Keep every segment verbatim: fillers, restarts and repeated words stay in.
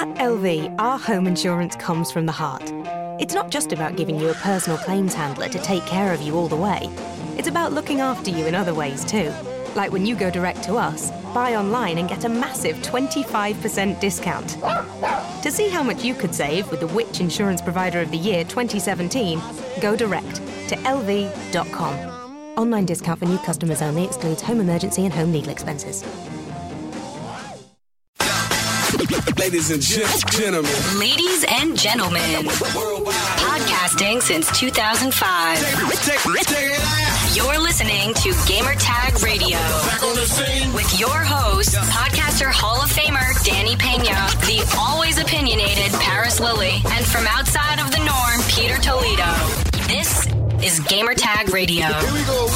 At L V, our home insurance comes from the heart. It's not just about giving you a personal claims handler to take care of you all the way. It's about looking after you in other ways too. Like when you go direct to us, buy online and get a massive twenty-five percent discount. To see how much you could save with the Which Insurance Provider of the Year twenty seventeen, go direct to L V dot com. Online discount for new customers only, excludes home emergency and home legal expenses. Ladies and gentlemen. Ladies and gentlemen. Podcasting since two thousand five. You're listening to Gamertag Radio. With your host, podcaster Hall of Famer Danny Pena, the always opinionated Paris Lilly, and from outside of the norm, Peter Toledo. This is Gamertag Radio. Here we go.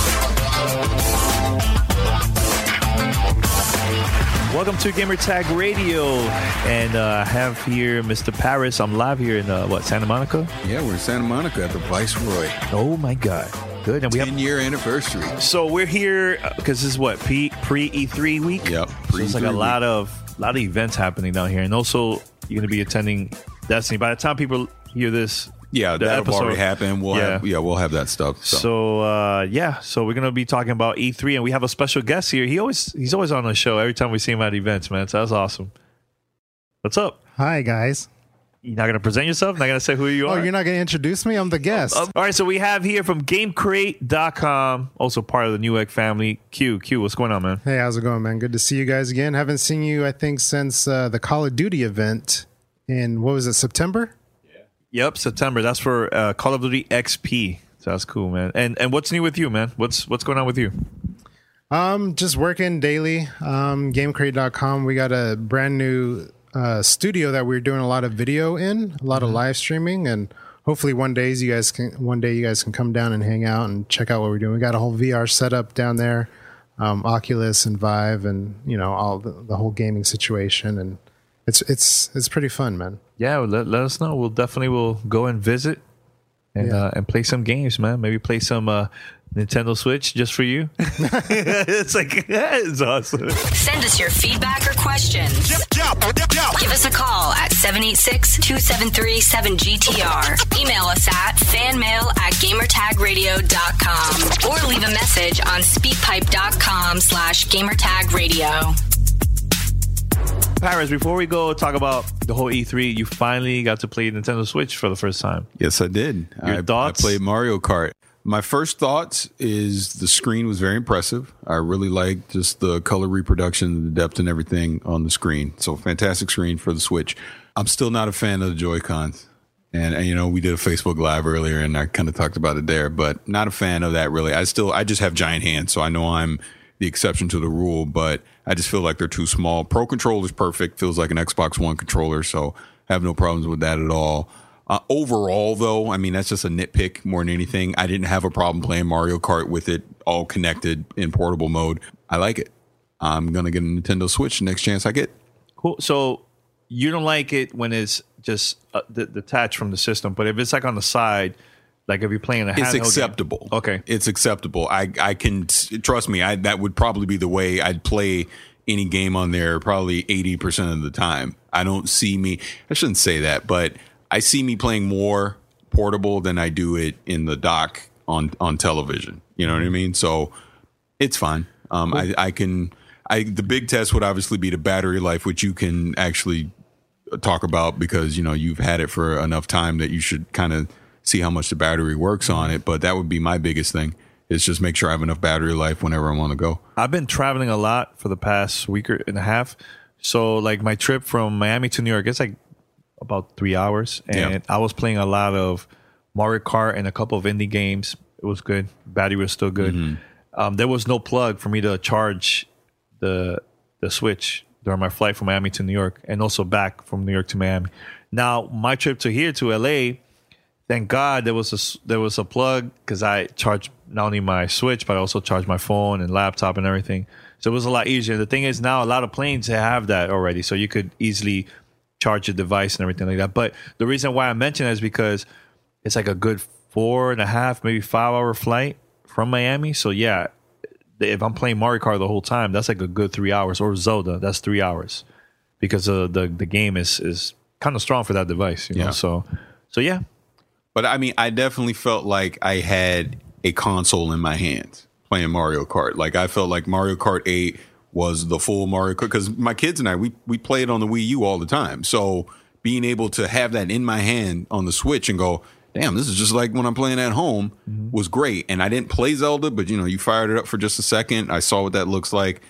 Welcome to Gamertag Radio, and uh, I have here Mister Paris. I'm live here in, uh, what, Santa Monica? Yeah, we're in Santa Monica at the Viceroy. Oh, my God. Good. And we have ten-year anniversary. So we're here because this is what, pre E three week? Yep. So it's like a lot of lot of events happening down here, and also you're going to be attending Destiny. By the time people hear this, yeah, the that'll episode, already happen. We'll yeah. have yeah, we'll have that stuff. So, so uh, yeah, so we're going to be talking about E three, and we have a special guest here. He always he's always on the show every time we see him at events, man. So that's awesome. What's up? Hi, guys. You're not going to present yourself? Not going to say who you Oh, are? you're not going to introduce me? I'm the guest. All right, so we have here from Game Crate dot com, also part of the Newegg family, Q. Q, what's going on, man? Hey, how's it going, man? Good to see you guys again. Haven't seen you, I think, since uh, the Call of Duty event in, what was it, September? Yeah. Yep, September. That's for uh, Call of Duty X P. So that's cool, man. And and what's new with you, man? What's what's going on with you? Um, just working daily. Um, Game Crate dot com. We got a brand new uh, studio that we're doing a lot of video in, a lot mm-hmm. of live streaming, and hopefully one day you guys can one day you guys can come down and hang out and check out what we're doing. We got a whole V R setup down there, um, Oculus and Vive, and you know all the, the whole gaming situation, and it's it's it's pretty fun, man. Yeah, well, let let us know. We'll definitely will go and visit and yeah. uh, and play some games, man. Maybe play some uh, Nintendo Switch just for you. It's like, it's awesome. Send us your feedback or questions. Give us a call at seven eight six, two seven three, seven G T R. Email us at fanmail at gamertagradio dot com or leave a message on speakpipe.com slash gamertagradio. Paris, before we go talk about the whole E three, you finally got to play Nintendo Switch for the first time. Yes, I did. Your I, thoughts? I played Mario Kart. My first thoughts is the screen was very impressive. I really liked just the color reproduction, the depth and everything on the screen. So fantastic screen for the Switch. I'm still not a fan of the Joy-Cons. And, and you know, we did a Facebook Live earlier and I kind of talked about it there, but not a fan of that really. I still, I just have giant hands, so I know I'm the exception to the rule, but I just feel like they're too small. Pro Controller's perfect, feels like an Xbox One controller, so I have no problems with that at all. Uh, overall, though, I mean, that's just a nitpick more than anything. I didn't have a problem playing Mario Kart with it all connected in portable mode. I like it. I'm going to get a Nintendo Switch the next chance I get. Cool. So you don't like it when it's just uh, d- detached from the system, but if it's like on the side, like if you're playing a handheld it's acceptable. Game, okay. It's acceptable. I, I can, trust me, I, that would probably be the way I'd play any game on there probably eighty percent of the time. I don't see me, I shouldn't say that, but I see me playing more portable than I do it in the dock on, on television. You know what I mean? So it's fine. Um, cool. I, I can, I, the big test would obviously be the battery life, which you can actually talk about because, you know, you've had it for enough time that you should kind of see how much the battery works on it. But that would be my biggest thing is just make sure I have enough battery life whenever I want to go. I've been traveling a lot for the past week and a half. So like my trip from Miami to New York, it's like about three hours. And yeah. I was playing a lot of Mario Kart and a couple of indie games. It was good. Battery was still good. Mm-hmm. Um, there was no plug for me to charge the the Switch during my flight from Miami to New York and also back from New York to Miami. Now, my trip to here to L A, thank God there was a, there was a plug because I charged not only my Switch, but I also charged my phone and laptop and everything. So it was a lot easier. The thing is now a lot of planes have that already. So you could easily charge your device and everything like that. But the reason why I mention it is because it's like a good four and a half, maybe five hour flight from Miami. So yeah, if I'm playing Mario Kart the whole time, that's like a good three hours. Or Zelda, that's three hours because uh, the the game is is kind of strong for that device. You know? Yeah. So, so yeah. But I mean, I definitely felt like I had a console in my hands playing Mario Kart. Like I felt like Mario Kart eight was the full Mario Kart because my kids and I we we play it on the Wii U all the time. So being able to have that in my hand on the Switch and go, damn, this is just like when I'm playing at home mm-hmm. was great. And I didn't play Zelda, but you know, you fired it up for just a second. I saw what that looks like.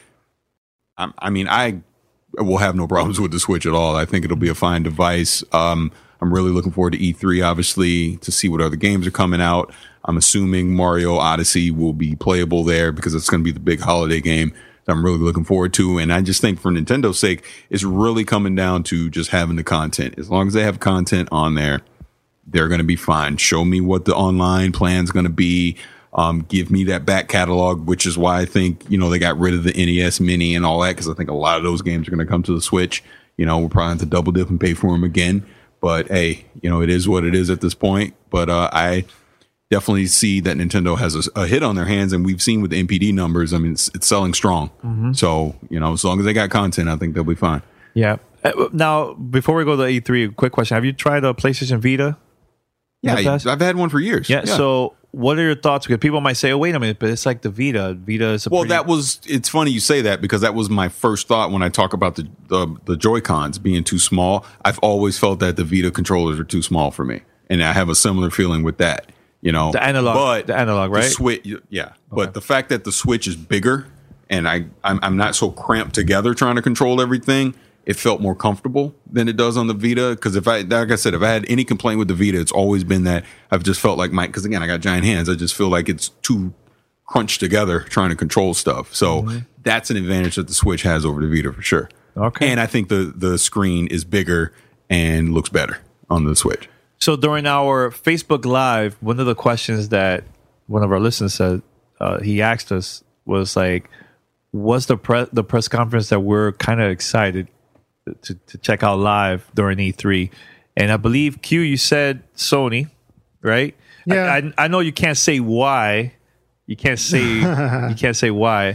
I, I mean, I will have no problems with the Switch at all. I think it'll be a fine device. Um, I'm really looking forward to E three, obviously, to see what other games are coming out. I'm assuming Mario Odyssey will be playable there because it's going to be the big holiday game that I'm really looking forward to. And I just think for Nintendo's sake, it's really coming down to just having the content. As long as they have content on there, they're going to be fine. Show me what the online plan is going to be. Um, give me that back catalog, which is why I think, you know, they got rid of the N E S Mini and all that because I think a lot of those games are going to come to the Switch. You know, we'll probably have to double dip and pay for them again. But hey, you know, it is what it is at this point. But uh, I definitely see that Nintendo has a, a hit on their hands, and we've seen with the N P D numbers. I mean, it's, it's selling strong. Mm-hmm. So you know, as long as they got content, I think they'll be fine. Yeah. Uh, now, before we go to E three, quick question: have you tried a PlayStation Vita? Yeah, I, I've had one for years. Yeah, yeah. So, what are your thoughts? Because people might say, "Oh, wait a minute," but it's like the Vita. Vita is a well. pretty- That was. It's funny you say that because that was my first thought when I talk about the the, the Joy-Cons being too small. I've always felt that the Vita controllers are too small for me, and I have a similar feeling with that. You know, the analog, but the analog, right? The Switch, yeah. Okay. But the fact that the Switch is bigger, and I I'm, I'm not so cramped together trying to control everything. It felt more comfortable than it does on the Vita. Because if I, like I said, if I had any complaint with the Vita, it's always been that I've just felt like my, because again, I got giant hands. I just feel like it's too crunched together trying to control stuff. So mm-hmm. that's an advantage that the Switch has over the Vita for sure. Okay. And I think the, the screen is bigger and looks better on the Switch. So during our Facebook Live, one of the questions that one of our listeners said, uh, he asked us was like, was the, pre- the press conference that we're kind of excited To, to check out live during E three, and I believe Q, you said Sony, right? Yeah. I, I, I know you can't say why. You can't say you can't say why,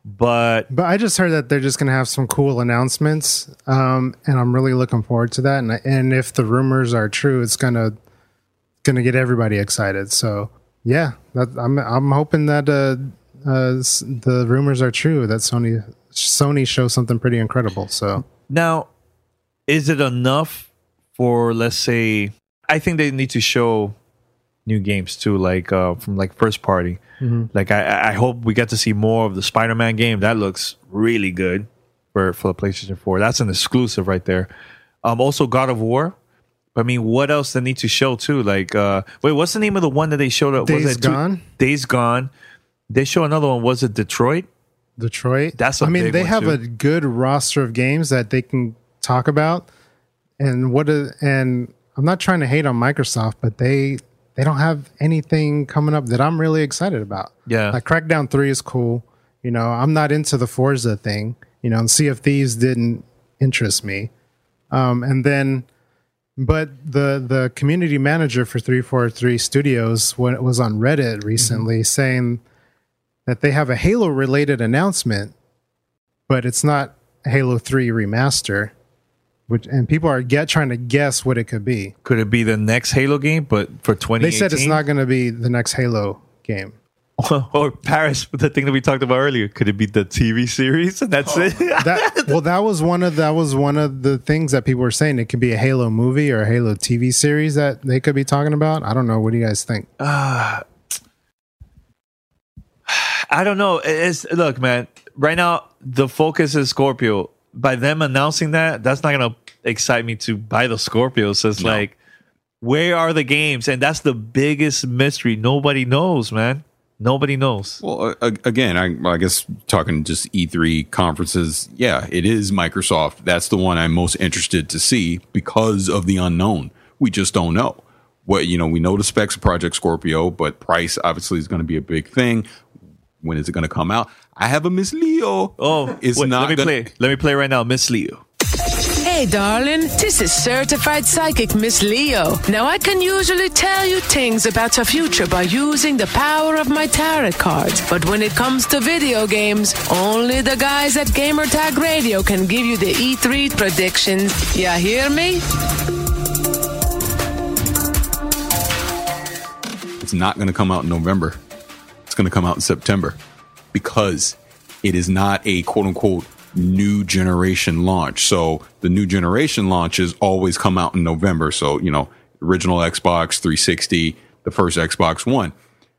but but I just heard that they're just gonna have some cool announcements, um, and I'm really looking forward to that. And and if the rumors are true, it's gonna gonna get everybody excited. So yeah, that, I'm I'm hoping that uh, uh, the rumors are true. That Sony Sony shows something pretty incredible. So. Now, is it enough for, let's say, I think they need to show new games too, like uh, from like first party. Mm-hmm. Like I, I hope we get to see more of the Spider-Man game. That looks really good for, for the PlayStation four. That's an exclusive right there. Um, also God of War. I mean, what else they need to show too? Like, uh, wait, what's the name of the one that they showed up? Days was it Gone. Two? Days Gone. They show another one. Was it Detroit? Detroit. That's a I mean, big they one have too. a good roster of games that they can talk about. And what is, and I'm not trying to hate on Microsoft, but they they don't have anything coming up that I'm really excited about. Yeah. Like Crackdown three is cool. You know, I'm not into the Forza thing. You know, and Sea of Thieves didn't interest me. Um, and then but the the community manager for three forty-three Studios when it was on Reddit recently mm-hmm. saying that they have a Halo related announcement, but it's not Halo three remaster, which and people are get trying to guess what it could be. Could it be the next Halo game, but for twenty eighteen? They said it's not going to be the next Halo game. Or Paris, the thing that we talked about earlier. Could it be the T V series and that's oh. it? that, well, that was one of that was one of the things that people were saying. It could be a Halo movie or a Halo T V series that they could be talking about. I don't know. What do you guys think? Uh, I don't know. It's look, man. Right now, the focus is Scorpio. By them announcing that, that's not gonna excite me to buy the Scorpio. So it's no. like, where are the games? And that's the biggest mystery. Nobody knows, man. Nobody knows. Well, uh, again, I, I guess talking just E three conferences, yeah, it is Microsoft. That's the one I'm most interested to see because of the unknown. We just don't know. What you know, we know the specs of Project Scorpio, but price obviously is going to be a big thing. When is it going to come out? I have a Miss Leo. Oh, it's wait, not. Let me gonna... play. Let me play right now, Miss Leo. Hey, Hey, darling, this is certified psychic Miss Leo. Now, I can usually tell you things about your future by using the power of my tarot cards. But when it comes to video games, only the guys at Gamertag Radio can give you the E three predictions. Ya hear me? It's not going to come out in November. It's going to come out in September because it is not a quote-unquote new generation launch. So the new generation launches always come out in November. So, you know, original Xbox three sixty, the first Xbox One.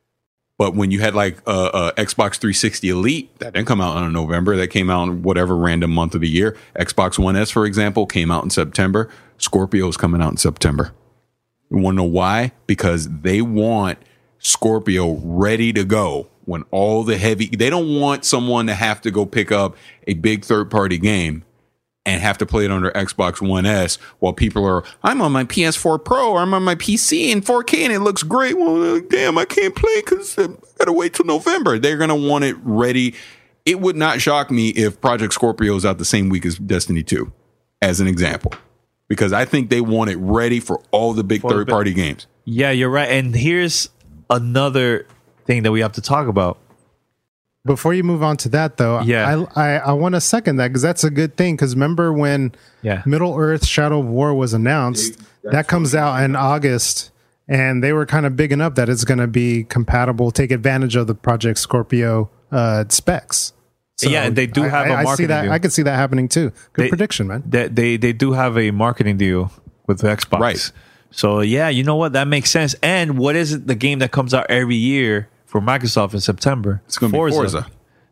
But when you had like a uh, uh, Xbox three sixty Elite, that didn't come out in November. That came out in whatever random month of the year. Xbox One S, for example, came out in September. Scorpio is coming out in September. You want to know why? Because they want Scorpio ready to go when all the heavy, they don't want someone to have to go pick up a big third party game and have to play it under Xbox One S while people are, I'm on my P S four Pro or I'm on my P C in four K and it looks great. Well, damn, I can't play because I gotta wait till November. They're going to want it ready. It would not shock me if Project Scorpio is out the same week as Destiny two, as an example, because I think they want it ready for all the big third party games. Yeah, you're right. And here's another thing that we have to talk about. Before you move on to that, though, yeah. I I, I want to second that because that's a good thing. Because remember when yeah. Middle Earth Shadow of War was announced, that's that comes out in August, and they were kind of bigging up that it's going to be compatible, take advantage of the Project Scorpio uh, specs. So yeah, they do have I, a I, marketing I see that. deal. I could see that happening too. Good they, prediction, man. They, they they do have a marketing deal with Xbox, right? So yeah, you know what? That makes sense. And what is it? The game that comes out every year for Microsoft in September? It's going to be Forza.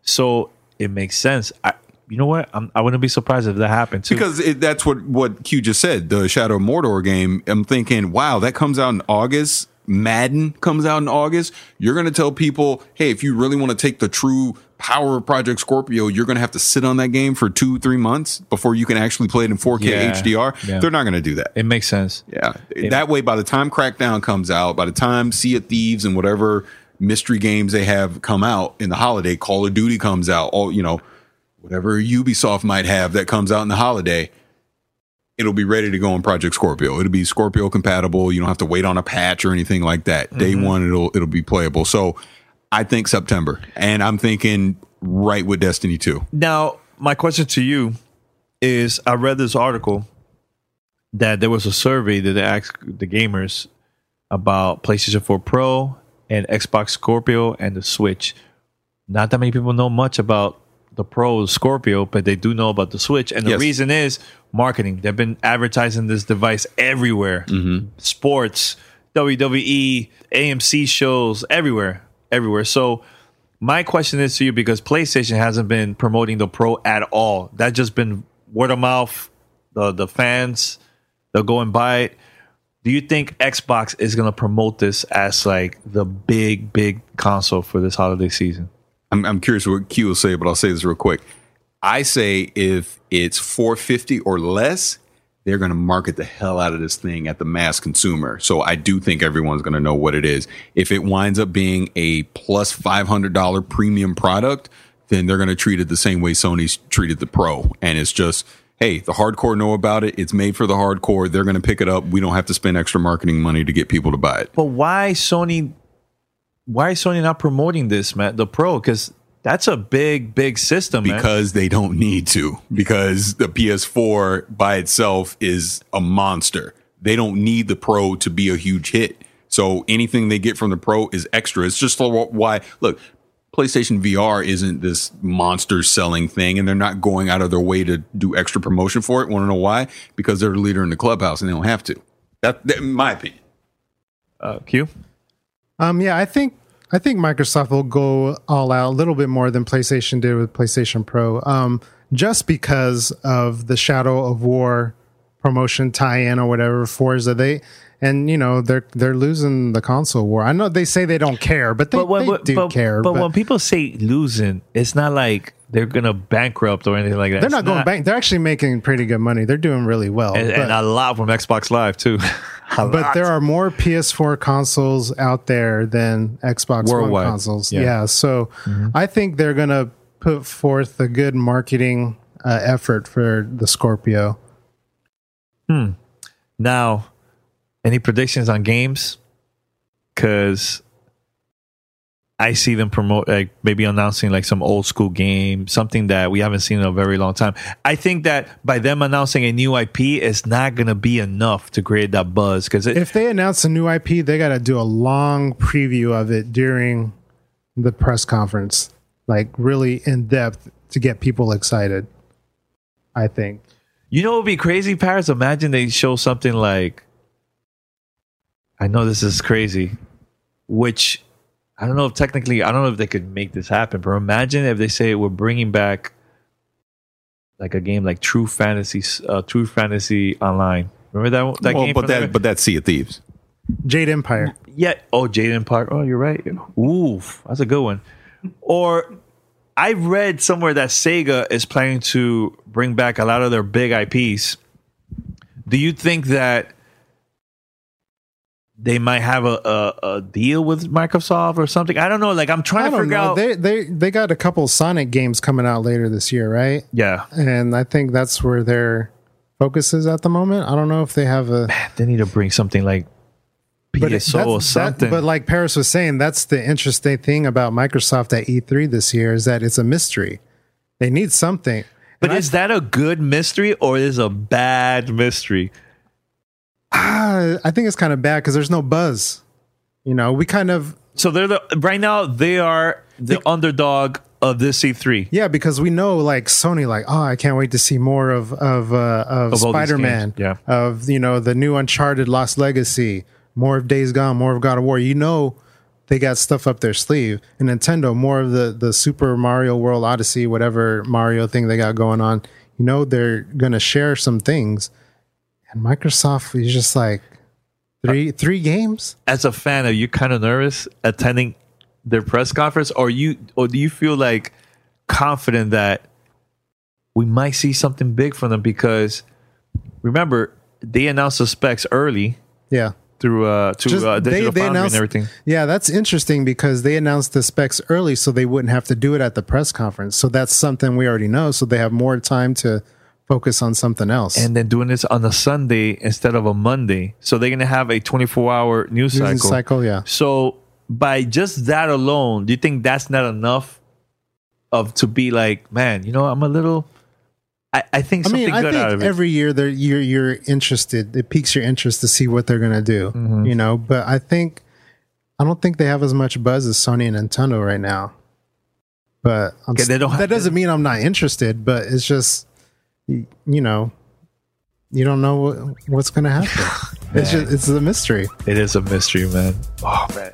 So it makes sense. I, you know what? I'm, I wouldn't be surprised if that happened too. Because it, that's what, what Q just said, the Shadow of Mordor game. I'm thinking, wow, that comes out in August. Madden comes out in August. You're going to tell people, hey, if you really want to take the true power of Project Scorpio, you're going to have to sit on that game for two, three months before you can actually play it in four K yeah, H D R. Yeah. They're not going to do that. It makes sense. Yeah. It, that way, by the time Crackdown comes out, by the time Sea of Thieves and whatever mystery games they have come out in the holiday, Call of Duty comes out, all, you know, whatever Ubisoft might have that comes out in the holiday, it'll be ready to go on Project Scorpio. It'll be Scorpio compatible. You don't have to wait on a patch or anything like that. Mm-hmm. Day one, it'll it'll be playable. So I think September, and I'm thinking right with Destiny two. Now, my question to you is: I read this article that there was a survey that they asked the gamers about PlayStation four Pro and Xbox Scorpio and the Switch. Not that many people know much about the Pro Scorpio, but they do know about the Switch. And the yes. reason is marketing. They've been advertising this device everywhere. Mm-hmm. Sports, W W E, A M C shows, everywhere. Everywhere. So my question is to you, because PlayStation hasn't been promoting the Pro at all. That's just been word of mouth. The, the fans, they'll go and buy it. Do you think Xbox is going to promote this as like the big, big console for this holiday season? I'm, I'm curious what Q will say, but I'll say this real quick. I say if it's four fifty or less, they're going to market the hell out of this thing at the mass consumer. So I do think everyone's going to know what it is. If it winds up being a plus five hundred dollars premium product, then they're going to treat it the same way Sony's treated the Pro. And it's just, hey, the hardcore know about it. It's made for the hardcore. They're going to pick it up. We don't have to spend extra marketing money to get people to buy it. But why Sony? Why is Sony not promoting this, man? The Pro, because that's a big, big system, man. Because they don't need to. Because the P S four by itself is a monster. They don't need the Pro to be a huge hit. So anything they get from the Pro is extra. It's just for why, look, PlayStation V R isn't this monster selling thing, and they're not going out of their way to do extra promotion for it. Want to know why? Because they're the leader in the clubhouse, and they don't have to. That, that in my opinion. Uh, Q? Um, yeah, I think I think Microsoft will go all out a little bit more than PlayStation did with PlayStation Pro, um, just because of the Shadow of War promotion tie-in or whatever. Forza, they and you know they're they're losing the console war. I know they say they don't care, but they, but when, they do but, care. But, but when people say losing, it's not like they're gonna bankrupt or anything like that. They're it's not going bank. They're actually making pretty good money. They're doing really well, and, but, and a lot from Xbox Live too. but lot. There are more P S four consoles out there than Xbox Worldwide. One consoles. Yeah, yeah so mm-hmm. I think they're gonna put forth a good marketing uh, effort for the Scorpio. Hmm. Now, any predictions on games? Because I see them promote, like maybe announcing like some old school game, something that we haven't seen in a very long time. I think that by them announcing a new I P, it's not going to be enough to create that buzz. Because if they announce a new I P, they got to do a long preview of it during the press conference, like really in depth to get people excited, I think. You know what would be crazy, Paris? Imagine they show something like, I know this is crazy, which I don't know if technically, I don't know if they could make this happen, but imagine if they say we're bringing back like a game like True Fantasy, uh, True Fantasy Online. Remember that that well, game? But that, that, but that's Sea of Thieves. Jade Empire. Yeah. Oh, Jade Empire. Oh, you're right. Oof, that's a good one. Or I read somewhere that Sega is planning to bring back a lot of their big I Ps. Do you think that they might have a, a, a deal with Microsoft or something? I don't know. Like, I'm trying I to don't figure know. out. They they they got a couple Sonic games coming out later this year, right? Yeah. And I think that's where their focus is at the moment. I don't know if they have a. Man, they need to bring something like P S O or something. That, but like Paris was saying, that's the interesting thing about Microsoft at E three this year is that it's a mystery. They need something. But and is I, that a good mystery or is it a bad mystery? Ah, I think it's kind of bad because there's no buzz. You know, we kind of so they're the right now they are the they, underdog of this E three. Yeah, because we know like Sony, like oh, I can't wait to see more of of uh, of, of Spider-Man, yeah, of you know the new Uncharted, Lost Legacy, more of Days Gone, more of God of War. You know, they got stuff up their sleeve. And Nintendo, more of the the Super Mario World Odyssey, whatever Mario thing they got going on. You know, they're gonna share some things. And Microsoft is just like three three games. As a fan, are you kind of nervous attending their press conference, or you or do you feel like confident that we might see something big from them? Because remember, they announced the specs early. Yeah. Through uh to just, uh, Digital they, they Foundry announced, and everything. Yeah, that's interesting because they announced the specs early so they wouldn't have to do it at the press conference. So that's something we already know. So they have more time to focus on something else. And then doing this on a Sunday instead of a Monday. So they're going to have a twenty-four hour news cycle. News cycle, yeah. So by just that alone, do you think that's not enough of to be like, man, you know, I'm a little, I, I think I something mean, I good think out of it. Every year they're, you're, you're interested. It piques your interest to see what they're going to do, mm-hmm. you know, but I think, I don't think they have as much buzz as Sony and Nintendo right now. But I'm okay, they don't that have, doesn't mean I'm not interested, but it's just, you know, you don't know what, what's going to happen. It's just, it's a mystery. It is a mystery, man. Oh, man.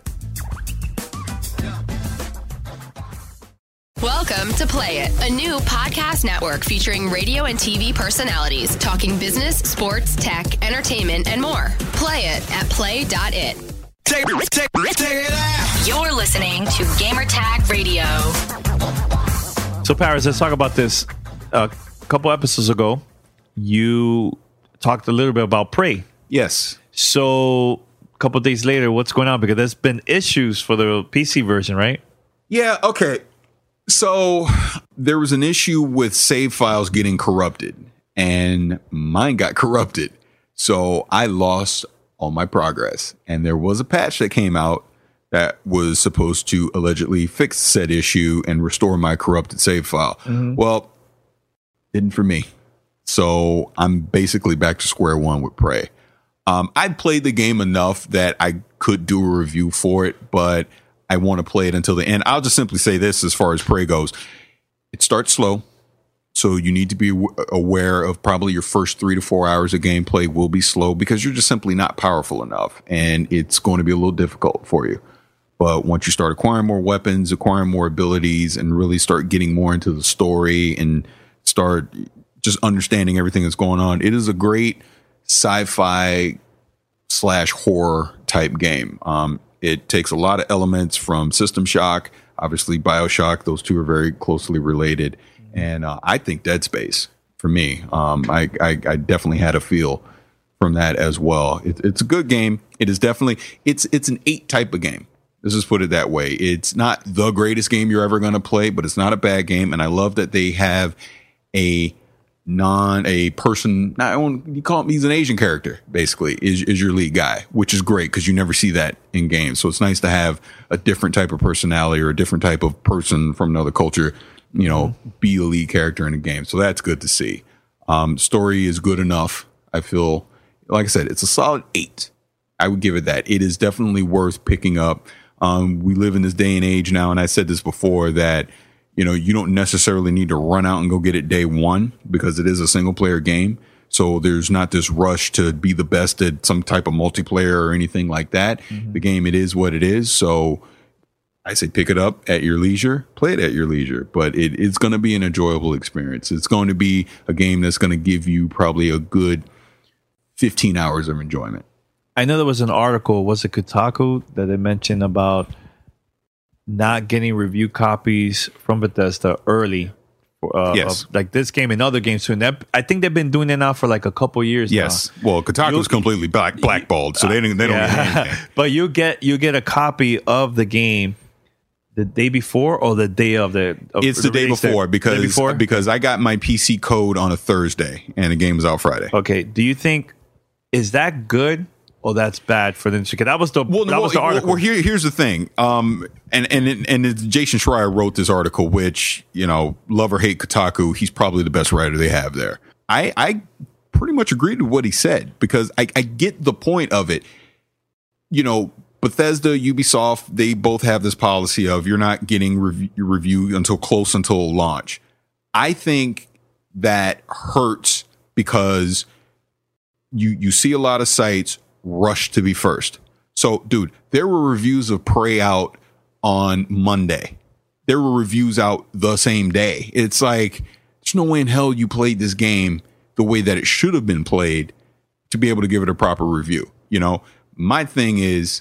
Welcome to Play It, a new podcast network featuring radio and T V personalities talking business, sports, tech, entertainment, and more. Play it at play dot it. Take, take, take it out. You're listening to Gamertag Radio. So, Paris, let's talk about this. Uh, A couple episodes ago, you talked a little bit about Prey. Yes. So a couple days later, what's going on? Because there's been issues for the P C version, right? Yeah. Okay. So there was an issue with save files getting corrupted, and mine got corrupted. So I lost all my progress. And there was a patch that came out that was supposed to allegedly fix said issue and restore my corrupted save file. Mm-hmm. Well, didn't for me. So I'm basically back to square one with Prey. Um, I'd played the game enough that I could do a review for it, but I want to play it until the end. I'll just simply say this as far as Prey goes. It starts slow, so you need to be w- aware of probably your first three to four hours of gameplay will be slow because you're just simply not powerful enough, and it's going to be a little difficult for you. But once you start acquiring more weapons, acquiring more abilities, and really start getting more into the story and start just understanding everything that's going on, it is a great sci-fi slash horror type game. Um, it takes a lot of elements from System Shock, obviously BioShock. Those two are very closely related. And uh, I think Dead Space, for me, um, I, I, I definitely had a feel from that as well. It, it's a good game. It is definitely, it's it's an eight type of game. Let's just put it that way. It's not the greatest game you're ever going to play, but it's not a bad game. And I love that they have a non a person. I don't you call him. He's an Asian character, basically. Is is your lead guy, which is great because you never see that in games. So it's nice to have a different type of personality or a different type of person from another culture, you know, mm-hmm. be a lead character in a game. So that's good to see. Um, story is good enough. I feel like I said, it's a solid eight. I would give it that. It is definitely worth picking up. Um, we live in this day and age now, and I said this before that. You know, you don't necessarily need to run out and go get it day one because it is a single player game. So there's not this rush to be the best at some type of multiplayer or anything like that. Mm-hmm. The game, it is what it is. So I say pick it up at your leisure, play it at your leisure, but it, it's going to be an enjoyable experience. It's going to be a game that's going to give you probably a good fifteen hours of enjoyment. I know there was an article, was it Kotaku, that they mentioned about not getting review copies from Bethesda early, uh, yes, of, like this game and other games too. And that, I think they've been doing it now for like a couple years. Yes, now. Well, Kotaku's completely black blackballed, so they don't they don't yeah. get anything. But you get you get a copy of the game the day before or the day of the. Of it's the, the day before because day before? because I got my P C code on a Thursday and the game was out Friday. Okay, do you think is that good? Oh, that's bad for them. That was the well, that well, was the article. Well, here, here's the thing. Um, and and it, and it's Jason Schreier wrote this article, which, you know, love or hate Kotaku, he's probably the best writer they have there. I I pretty much agreed with what he said because I, I get the point of it. You know, Bethesda, Ubisoft, they both have this policy of you're not getting rev- review until close until launch. I think that hurts because you you see a lot of sites rush to be first. So, dude, there were reviews of Prey out on Monday. There were reviews out the same day. It's like, there's no way in hell you played this game the way that it should have been played to be able to give it a proper review. You know, my thing is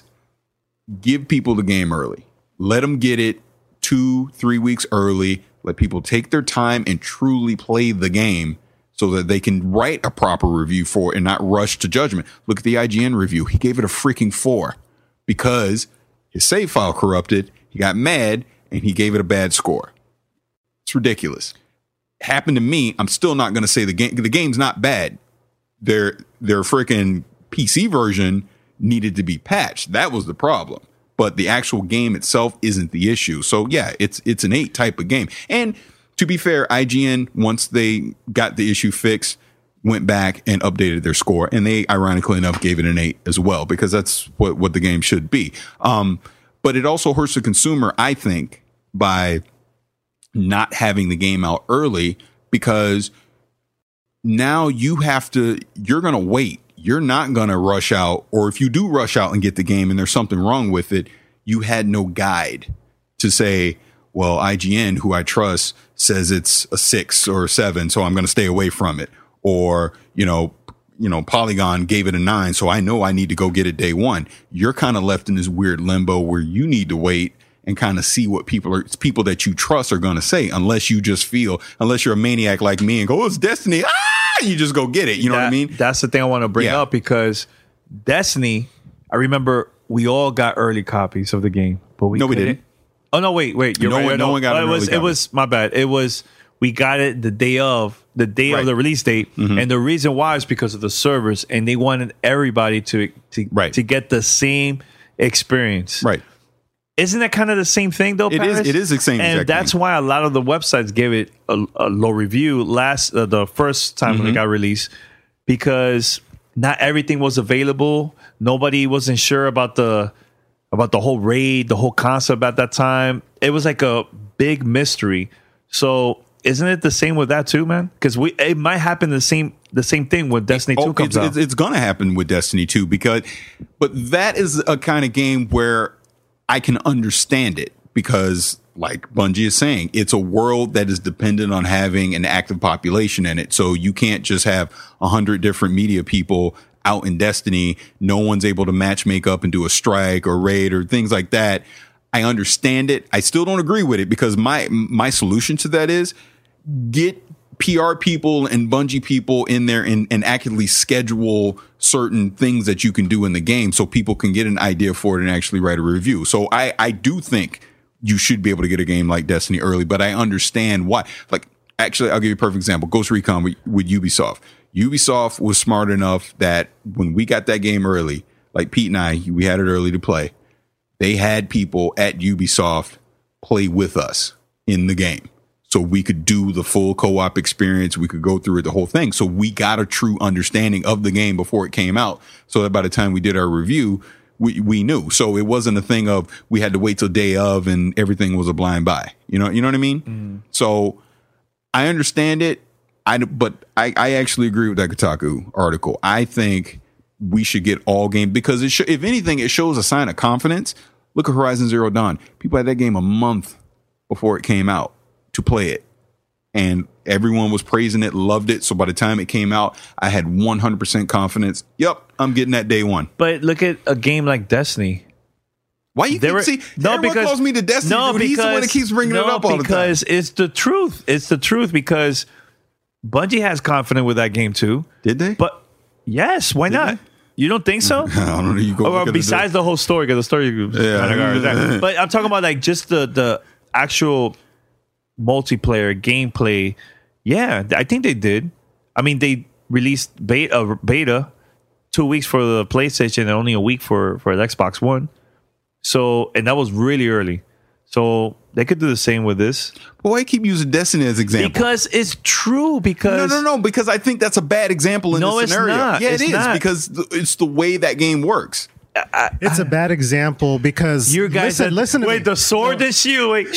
give people the game early. Let them get it two, three weeks early. Let people take their time and truly play the game so that they can write a proper review for it and not rush to judgment. Look at the I G N review. He gave it a freaking four because his save file corrupted. He got mad and he gave it a bad score. It's ridiculous. It happened to me. I'm still not going to say the game. The game's not bad. Their their freaking P C version needed to be patched. That was the problem. But the actual game itself isn't the issue. So yeah, it's it's an eight type of game. And to be fair, I G N, once they got the issue fixed, went back and updated their score. And they, ironically enough, gave it an eight as well, because that's what, what the game should be. Um, but it also hurts the consumer, I think, by not having the game out early, because now you have to, you're going to wait. You're not going to rush out. Or if you do rush out and get the game and there's something wrong with it, you had no guide to say, well, I G N, who I trust, says it's a six or a seven, so I'm going to stay away from it. Or, you know, you know, Polygon gave it a nine, so I know I need to go get it day one. You're kind of left in this weird limbo where you need to wait and kind of see what people are, people that you trust are going to say, unless you just feel, unless you're a maniac like me and go, oh, it's Destiny. Ah, you just go get it. You know that, what I mean? That's the thing I want to bring yeah. up, because Destiny, I remember we all got early copies of the game, but we no, we couldn't. didn't. Oh no! Wait, wait. You're no right. one, no, no one got it. An Was early it was my bad? It was we got it the day of the day right. of the release date, mm-hmm. and the reason why is because of the servers, and they wanted everybody to to right. to get the same experience. Right? Isn't that kind of the same thing though? It Paris? is. It is the same, and exact that's thing. why a lot of the websites gave it a, a low review last uh, the first time mm-hmm. when it got released, because not everything was available. Nobody wasn't sure about the. about the whole raid, the whole concept at that time. It was like a big mystery. So isn't it the same with that too, man? Because we it might happen the same the same thing when Destiny oh, two comes it's, out. It's, it's going to happen with Destiny two, because, but that is a kind of game where I can understand it, because like Bungie is saying, it's a world that is dependent on having an active population in it. So you can't just have a hundred different media people out in Destiny. No one's able to match make up and do a strike or raid or things like that. I understand it. I still don't agree with it, because my my solution to that is get P R people and Bungie people in there and, and actively schedule certain things that you can do in the game so people can get an idea for it and actually write a review. So I, I do think you should be able to get a game like Destiny early, but I understand why. Like, actually, I'll give you a perfect example. Ghost Recon with, with Ubisoft. Ubisoft was smart enough that when we got that game early, like Pete and I, we had it early to play. They had people at Ubisoft play with us in the game. So we could do the full co-op experience. We could go through it, the whole thing. So we got a true understanding of the game before it came out. So that by the time we did our review, we, we knew. So it wasn't a thing of we had to wait till day of and everything was a blind buy. You know, you know what I mean? Mm. So I understand it. I, but I, I actually agree with that Kotaku article. I think we should get all games because it sh- if anything, it shows a sign of confidence. Look at Horizon Zero Dawn. People had that game a month before it came out to play it. And everyone was praising it, loved it. So by the time it came out, I had one hundred percent confidence. Yep, I'm getting that day one. But look at a game like Destiny. Why you keep see? No, everyone because calls me the Destiny no, dude. Because, He's the one that keeps bringing no, it up all the time. Because it's the truth. It's the truth because Bungie has confidence with that game too. Did they? But yes, why Did not? They? You don't think so? I don't know. You go. Or besides the whole story, because the story, yeah. But I'm talking about like just the the actual multiplayer gameplay. Yeah, I think they did. I mean, they released beta, beta two weeks for the PlayStation and only a week for for the Xbox One. So, and that was really early. So they could do the same with this. But why keep using Destiny as example? Because it's true. Because no, no, no. Because I think that's a bad example in no, this scenario. It's not. Yeah, it's it is not. because th- it's the way that game works. I, it's a bad example because you guys listen, said, listen to wait, me. the sword no. and shield. Wait,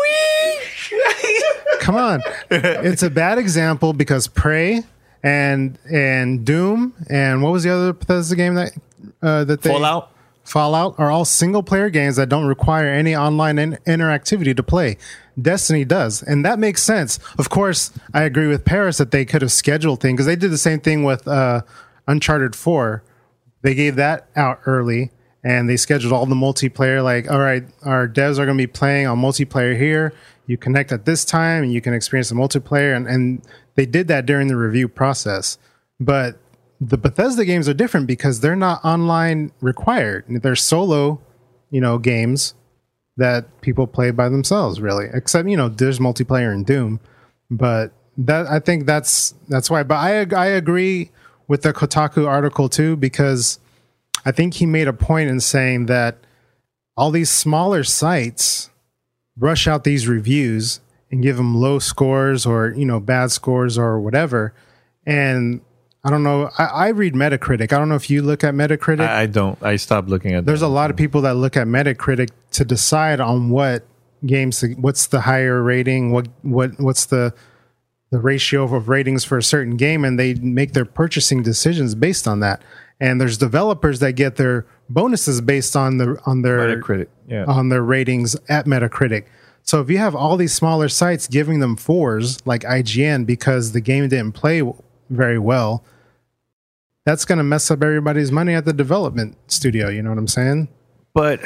come on. It's a bad example because Prey and and Doom and what was the other Bethesda game that uh, that they Fallout. Fallout are all single player games that don't require any online in- interactivity to play. Destiny does, and that makes sense. Of course, I agree with Paris that they could have scheduled things because they did the same thing with uh, Uncharted four. They gave that out early, and they scheduled all the multiplayer. Like, all right, our devs are going to be playing on multiplayer here. You connect at this time, and you can experience the multiplayer. And, and they did that during the review process. But the Bethesda games are different because they're not online required. They're solo, you know, games that people play by themselves, really. Except, you know, there's multiplayer in Doom. But that I think that's that's why. But I I agree with the Kotaku article too, because I think he made a point in saying that all these smaller sites rush out these reviews and give them low scores or, you know, bad scores or whatever. And I don't know. I, I read Metacritic. I don't know if you look at Metacritic. I, I don't. I stopped looking at There's that. a lot of people that look at Metacritic to decide on what games, what's the higher rating, what what what's the the ratio of ratings for a certain game, and they make their purchasing decisions based on that. And there's developers that get their bonuses based on the on their Metacritic, yeah. on their ratings at Metacritic. So if you have all these smaller sites giving them fours like I G N because the game didn't play very well, that's going to mess up everybody's money at the development studio. You know what I'm saying? But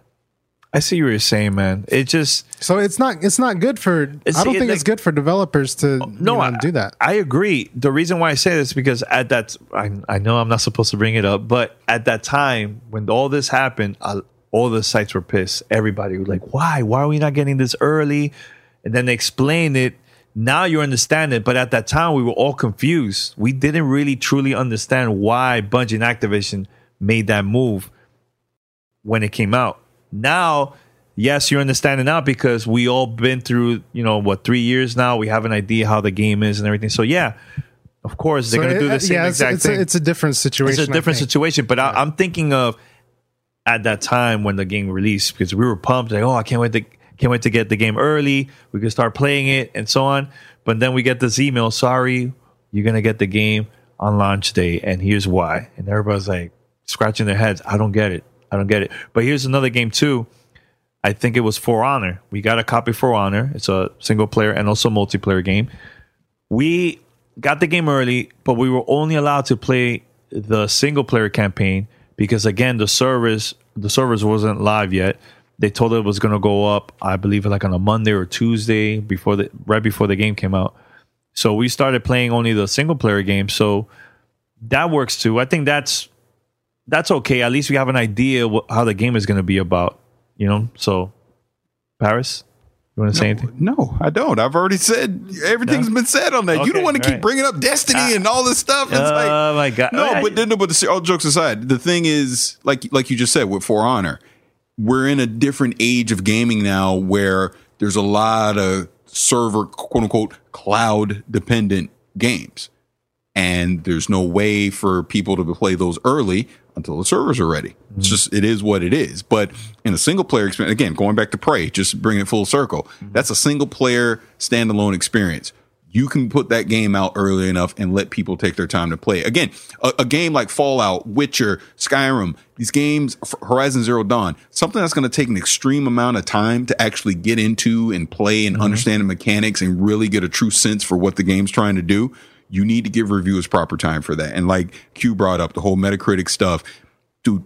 I see what you're saying, man. It just so it's not it's not good for. It's, I don't it, think like, it's good for developers to no you know, I, do that. I agree. The reason why I say this is because at that I, I know I'm not supposed to bring it up, but at that time when all this happened, uh, all the sites were pissed. Everybody was like, "Why? Why are we not getting this early?" And then they explained it. Now you understand it, but at that time we were all confused. We didn't really truly understand why Bungie and Activision made that move when it came out. Now, yes, you understand it now because we all been through, you know, what, three years now. We have an idea how the game is and everything. So yeah, of course they're so going to do the same yeah, exact it's, thing. A, it's a different situation. It's a different situation, but yeah. I, I'm thinking of at that time when the game released because we were pumped, like, oh, I can't wait to. Can't wait to get the game early. We can start playing it and so on. But then we get this email, sorry, you're going to get the game on launch day. And here's why. And everybody's like scratching their heads. I don't get it. I don't get it. But here's another game too. I think it was For Honor. We got a copy For Honor. It's a single player and also multiplayer game. We got the game early, but we were only allowed to play the single player campaign because again, the servers, the servers wasn't live yet. They told it was going to go up, I believe, like on a Monday or Tuesday before the right before the game came out. So we started playing only the single player game. So that works too. I think that's that's okay. At least we have an idea what, how the game is going to be about. You know. So Paris. You want to no, say anything? No, I don't. I've already said everything's no? been said on that. Okay, you don't want to keep right. bringing up Destiny uh, and all this stuff. It's oh like, my god! No, right. but then, but the, all jokes aside, the thing is, like like you just said with For Honor, we're in a different age of gaming now where there's a lot of server, quote unquote, cloud dependent games, and there's no way for people to play those early until the servers are ready. Mm-hmm. It's just, it is what it is. But in a single player experience, again, going back to Prey, just bring it full circle. Mm-hmm. That's a single player standalone experience. You can put that game out early enough and let people take their time to play. Again, a, a game like Fallout, Witcher, Skyrim, these games, Horizon Zero Dawn, something that's going to take an extreme amount of time to actually get into and play and mm-hmm. understand the mechanics and really get a true sense for what the game's trying to do. You need to give reviewers proper time for that. And like Q brought up, the whole Metacritic stuff, dude,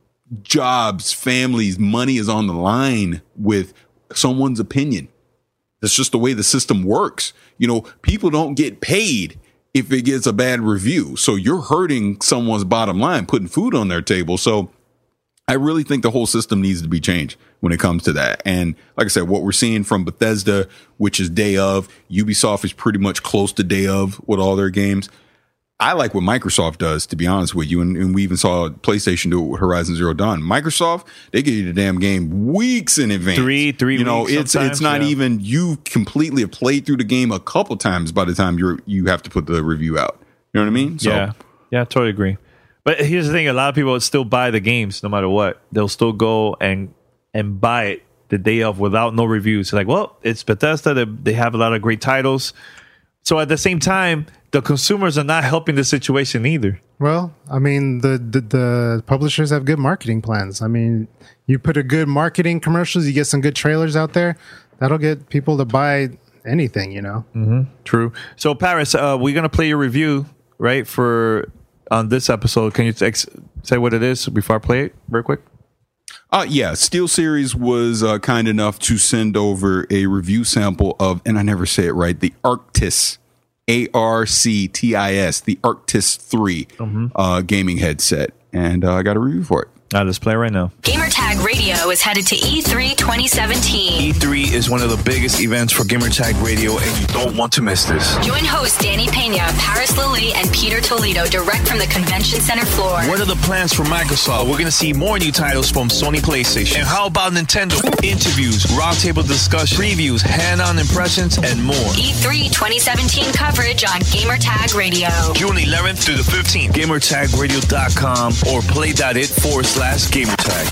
jobs, families, money is on the line with someone's opinion. That's just the way the system works. You know, people don't get paid if it gets a bad review. So you're hurting someone's bottom line, putting food on their table. So I really think the whole system needs to be changed when it comes to that. And like I said, what we're seeing from Bethesda, which is day of, Ubisoft is pretty much close to day of with all their games. I like what Microsoft does, to be honest with you. And, and we even saw PlayStation do it with Horizon Zero Dawn. Microsoft, they give you the damn game weeks in advance. Three, three you know, weeks it's it's not yeah. even, you completely have played through the game a couple times by the time you're you have to put the review out. You know what I mean? So, yeah, yeah, totally agree. But here's the thing: a lot of people still buy the games no matter what. They'll still go and and buy it the day of without no reviews. Like, well, it's Bethesda. They, they have a lot of great titles. So at the same time, the consumers are not helping the situation either. Well, I mean, the, the the publishers have good marketing plans. I mean, you put a good marketing commercials, you get some good trailers out there, that'll get people to buy anything, you know? Mm-hmm. True. So, Paris, uh, we're going to play your review, right, for on this episode. Can you ex- say what it is before I play it real quick? Uh, yeah, SteelSeries was uh, kind enough to send over a review sample of, and I never say it right, the Arctis, A R C T I S, the Arctis three mm-hmm. uh, gaming headset. And uh, I got a review for it. I'll just play right now. Gamertag Radio is headed to E three twenty seventeen. E three is one of the biggest events for Gamertag Radio, and you don't want to miss this. Join hosts Danny Pena, Paris Lilly, and Peter Toledo direct from the Convention Center floor. What are the plans for Microsoft? We're going to see more new titles from Sony PlayStation. And how about Nintendo? Interviews, roundtable discussion, previews, hand-on impressions, and more. E three twenty seventeen coverage on Gamertag Radio. June eleventh through the fifteenth. Gamertag radio dot com or play dot it forward slash Gamertag.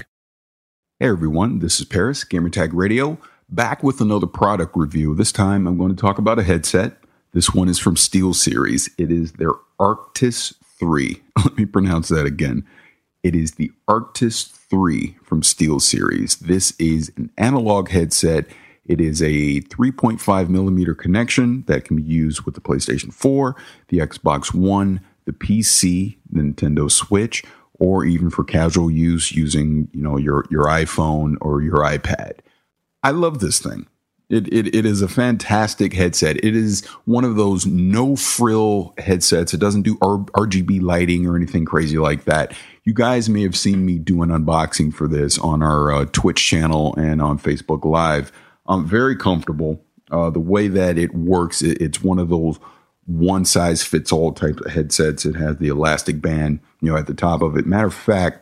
Hey everyone, this is Paris, Gamertag Radio, back with another product review. This time I'm going to talk about a headset. This one is from SteelSeries. It is their Arctis three. Let me pronounce that again. It is the Arctis three from SteelSeries. This is an analog headset. It is a three point five millimeter connection that can be used with the PlayStation four, the Xbox One, the P C, the Nintendo Switch, or even for casual use using, you know, your, your iPhone or your iPad. I love this thing. It, it it is a fantastic headset. It is one of those no frill headsets. It doesn't do R- RGB lighting or anything crazy like that. You guys may have seen me do an unboxing for this on our uh, Twitch channel and on Facebook Live. I'm very comfortable. Uh, the way that it works, it, it's one of those one size fits all type of headsets. It has the elastic band, you know, at the top of it. Matter of fact,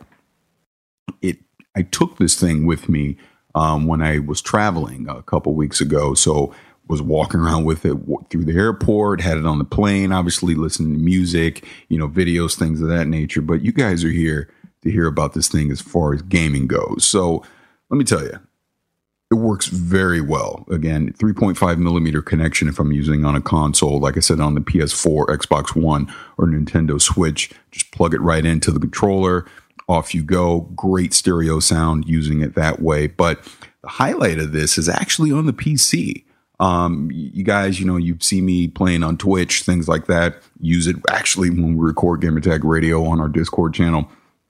it I took this thing with me um, when I was traveling a couple weeks ago. So was walking around with it through the airport, had it on the plane, obviously listening to music, you know, videos, things of that nature. But you guys are here to hear about this thing as far as gaming goes. So let me tell you, it works very well. Again, three point five millimeter connection if I'm using on a console, like I said, on the P S four, Xbox One, or Nintendo Switch. Just plug it right into the controller. Off you go. Great stereo sound using it that way. But the highlight of this is actually on the P C. Um, you guys, you know, you see me playing on Twitch, things like that. Use it actually when we record Gamertag Radio on our Discord channel.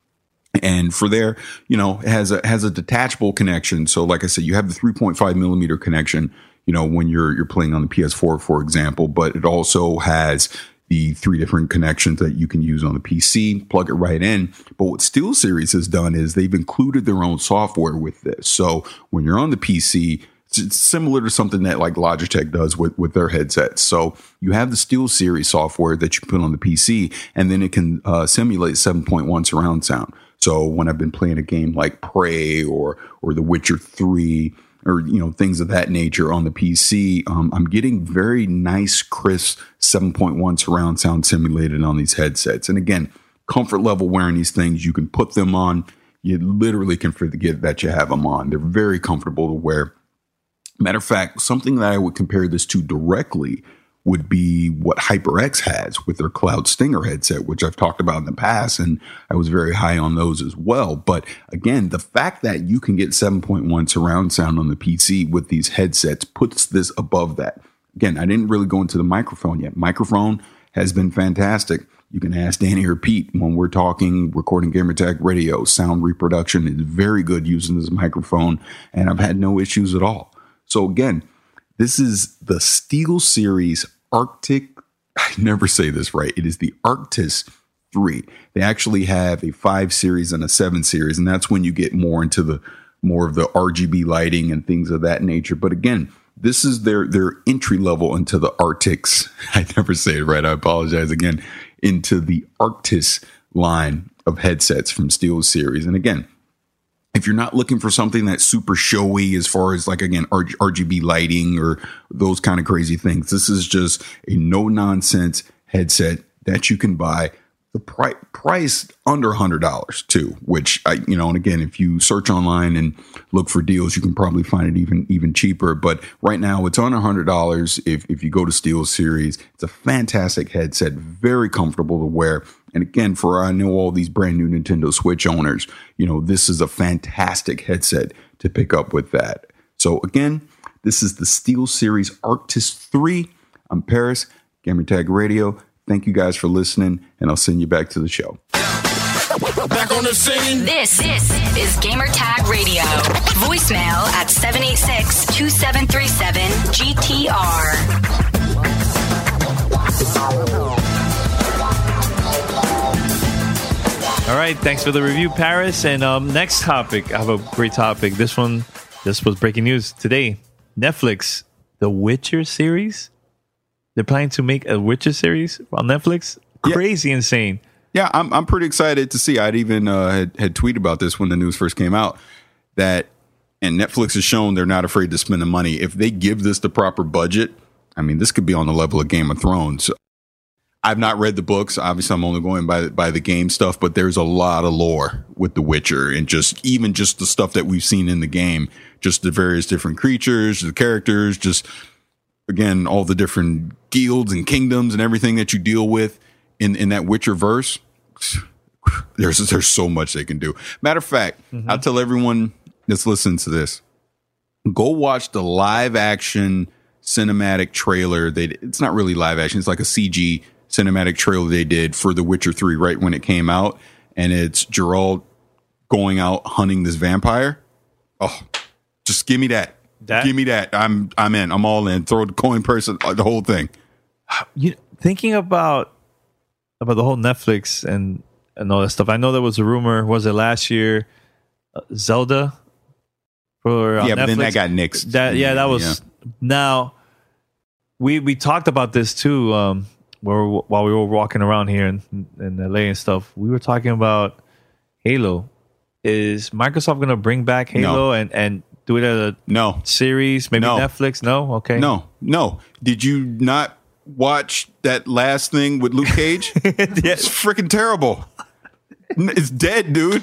And for there, you know, it has a has a detachable connection. So like I said, you have the three point five millimeter connection, you know, when you're you're playing on the P S four, for example, but it also has the three different connections that you can use on the P C, plug it right in. But what SteelSeries has done is they've included their own software with this. So when you're on the P C, it's similar to something that like Logitech does with, with their headsets. So you have the SteelSeries software that you put on the P C, and then it can uh, simulate seven point one surround sound. So when I've been playing a game like Prey or or The Witcher three, or you know things of that nature on the P C, um, I'm getting very nice, crisp seven point one surround sound simulated on these headsets. And again, comfort level wearing these things, you can put them on. You literally can forget that you have them on. They're very comfortable to wear. Matter of fact, something that I would compare this to directly would be what HyperX has with their Cloud Stinger headset, which I've talked about in the past, and I was very high on those as well. But again, the fact that you can get seven point one surround sound on the P C with these headsets puts this above that. Again, I didn't really go into the microphone yet. Microphone has been fantastic. You can ask Danny or Pete when we're talking, recording Gamertag Radio. Sound reproduction is very good using this microphone, and I've had no issues at all. So again, this is the SteelSeries Arctic. I never say this right. It is the Arctis three. They actually have a five series and a seven series, and that's when you get more into the more of the R G B lighting and things of that nature. But again, this is their their entry level into the Arctics. I never say it right. I apologize again. Into the Arctis line of headsets from SteelSeries. And again, if you're not looking for something that's super showy as far as like, again, R G B lighting or those kind of crazy things, this is just a no nonsense headset that you can buy. The price price under one hundred dollars too, which I, you know, and again, if you search online and look for deals, you can probably find it even even cheaper. But right now, it's on one hundred dollars. If if you go to SteelSeries, it's a fantastic headset, very comfortable to wear. And again, for I know all these brand new Nintendo Switch owners, you know, this is a fantastic headset to pick up with that. So again, this is the SteelSeries Arctis three. I'm Paris, Gamertag Radio. Thank you guys for listening, and I'll send you back to the show. Back on the scene. This, this is Gamertag Radio. Voicemail at seven eight six, two seven three seven, G T R. All right, thanks for the review, Paris. And um, next topic, I have a great topic. This one, this was breaking news today. Netflix, The Witcher series. They're planning to make a Witcher series on Netflix. Crazy, yeah. Insane. Yeah, I'm I'm pretty excited to see. I'd even uh, had, had tweeted about this when the news first came out. That and Netflix has shown they're not afraid to spend the money. If they give this the proper budget, I mean, this could be on the level of Game of Thrones. I've not read the books. Obviously, I'm only going by by the game stuff. But there's a lot of lore with The Witcher, and just even just the stuff that we've seen in the game, just the various different creatures, the characters, just. Again, all the different guilds and kingdoms and everything that you deal with in, in that Witcher verse, there's there's so much they can do. Matter of fact, mm-hmm. I'll tell everyone that's listening to this, go watch the live action cinematic trailer. They it's not really live action; it's like a C G cinematic trailer they did for The Witcher three right when it came out, and it's Geralt going out hunting this vampire. Oh, just give me that. That? Give me that. I'm I'm in. I'm all in. Throw the coin purse, the whole thing. You thinking about about the whole Netflix and, and all that stuff. I know there was a rumor. Was it last year? Uh, Zelda for uh, yeah, Netflix. But then that got nixed. That yeah, that was yeah. Now we we talked about this too. Um, where while we were walking around here in in L A and stuff, we were talking about Halo. Is Microsoft going to bring back Halo no. and and do it as a no series, maybe no. Netflix? No, okay, no, no. Did you not watch that last thing with Luke Cage? yeah. It's freaking terrible. It's dead, dude.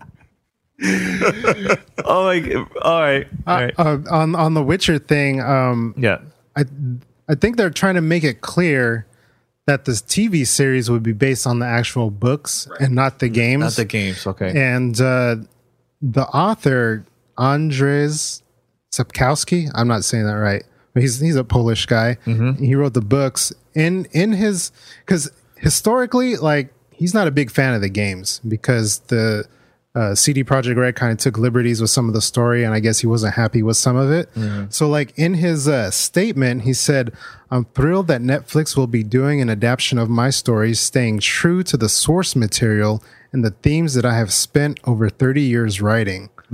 oh my! All right, all right. Uh, uh, on on the Witcher thing, um, yeah, I I think they're trying to make it clear that this T V series would be based on the actual books right. and not the games. Not the games, okay. And uh, the author. Andrzej Sapkowski, I'm not saying that right, but he's he's a Polish guy. Mm-hmm. He wrote the books in in his because historically, like he's not a big fan of the games because the uh, C D Projekt Red kind of took liberties with some of the story, and I guess he wasn't happy with some of it. Mm-hmm. So, like in his uh, statement, he said, "I'm thrilled that Netflix will be doing an adaptation of my stories, staying true to the source material and the themes that I have spent over thirty years writing."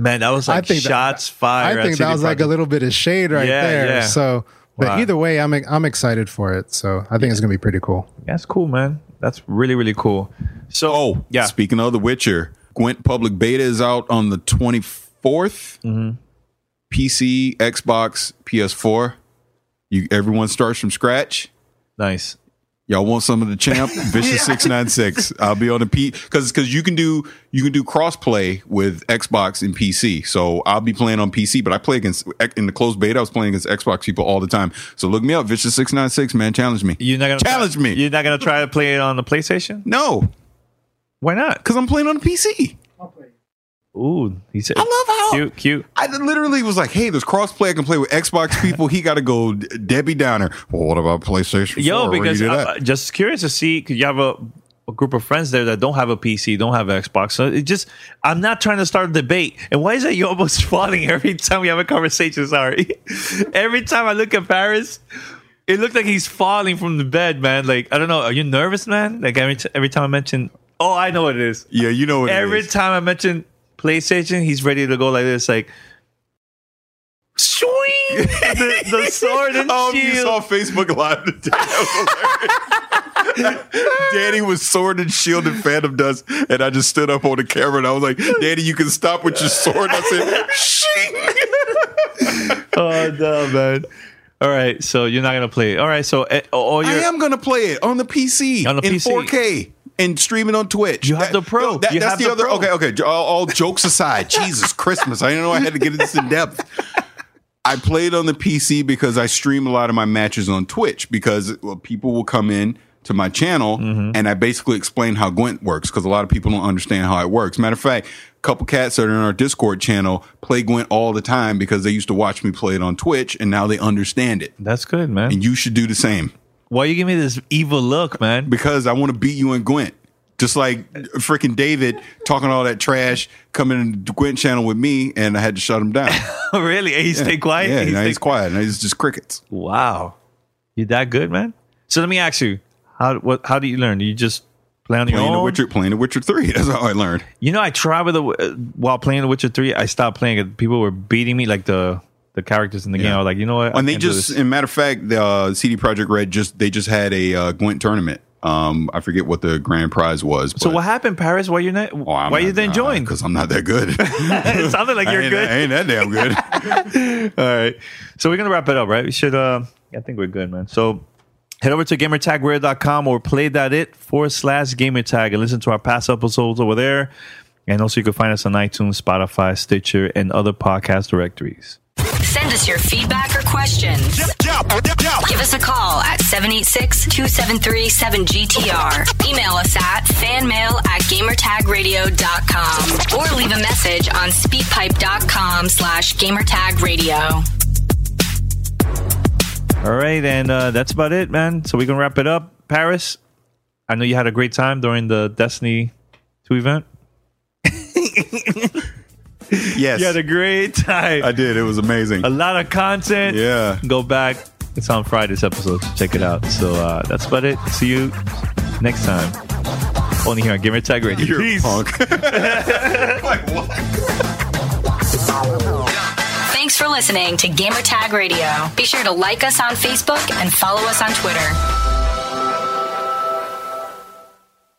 Man, that was like I think shots that, fired. I think that was Projekt. Like a little bit of shade right yeah, there. Yeah. So, but wow. either way, I'm I'm excited for it. So I think yeah. it's gonna be pretty cool. That's cool, man. That's really really cool. So, oh yeah. Speaking of The Witcher, Gwent public beta is out on the twenty-fourth. Mm-hmm. P C, Xbox, P S four. You everyone starts from scratch. Nice. Y'all want some of the champ? Vicious six nine six. I'll be on the P because because you can do you can do crossplay with Xbox and P C. So I'll be playing on P C, but I play against in the closed beta. I was playing against Xbox people all the time. So look me up, Vicious six nine six. Man, challenge me. You're not gonna challenge try, me. You're not gonna try to play it on the PlayStation? No. Why not? Because I'm playing on the P C. I'll play. Ooh, he said. I love how cute, cute. I literally was like, "Hey, there's crossplay. I can play with Xbox people." He got to go Debbie Downer. Well, what about PlayStation? Yo, four? because I'm just curious to see because you have a, a group of friends there that don't have a P C, don't have an Xbox. So it just, I'm not trying to start a debate. And why is that you almost falling every time we have a conversation? Sorry, every time I look at Paris, it looks like he's falling from the bed, man. Like I don't know. Are you nervous, man? Like every t- every time I mention, oh, I know what it is. Yeah, you know what every it is. Every time I mention PlayStation, he's ready to go like this, like swing the, the sword and oh, shield. You saw Facebook Live today. That was hilarious. Danny was sword and shield and Phantom Dust, and I just stood up on the camera and I was like, "Danny, you can stop with your sword." I said, "Shing." Oh no, man. All right, so you're not gonna play it. All right, so uh, all your, I am gonna play it on the P C on the in P C. four K. And streaming on Twitch. You have that, the pro. That, you that's have the, the other. pro. Okay, okay. All, all jokes aside, Jesus Christmas! I didn't know I had to get this in depth. I played on the P C because I stream a lot of my matches on Twitch because well, people will come in to my channel mm-hmm. and I basically explain how Gwent works because a lot of people don't understand how it works. Matter of fact, a couple cats that are in our Discord channel play Gwent all the time because they used to watch me play it on Twitch and now they understand it. That's good, man. And you should do the same. Why you give me this evil look, man? Because I want to beat you in Gwent. Just like freaking David talking all that trash, coming in the Gwent channel with me, and I had to shut him down. Really? And he yeah. stayed quiet? Yeah, he now stayed... he's quiet. Now he's just crickets. Wow. You that good, man? So let me ask you, how what how do you learn? Do you just play on your playing own? The Witcher, playing The Witcher three. That's how I learned. You know, I tried with the, uh, while playing The Witcher three, I stopped playing it. People were beating me like the... the characters in the yeah. game. I was like, you know what? And they just, as a matter of fact, the uh, C D Projekt Red just they just had a uh, Gwent tournament. Um, I forget what the grand prize was. So what happened, Paris? Why you not? Oh, why not, you didn't join? Because I'm not that good. It sounded like you're I good. I ain't that damn good. All right, so we're gonna wrap it up, right? We should. Uh, I think we're good, man. So head over to gamertag radio dot com or play that it forward slash gamertag and listen to our past episodes over there. And also, you can find us on iTunes, Spotify, Stitcher, and other podcast directories. Send us your feedback or questions. Give us a call at seven eight six, two seven three, seven G T R. Email us at fanmail at gamertag radio dot com or leave a message on speakpipe dot com slash gamertag radio. All right, and uh, that's about it, man. So we can wrap it up. Paris, I know you had a great time during the Destiny two event. Yes. You had a great time. I did. It was amazing. A lot of content. Yeah. Go back. It's on Friday's episode. Check it out. So uh, that's about it. See you next time. Only here on Gamertag Radio. You're Peace. Punk. Like what? Thanks for listening to Gamertag Radio. Be sure to like us on Facebook and follow us on Twitter.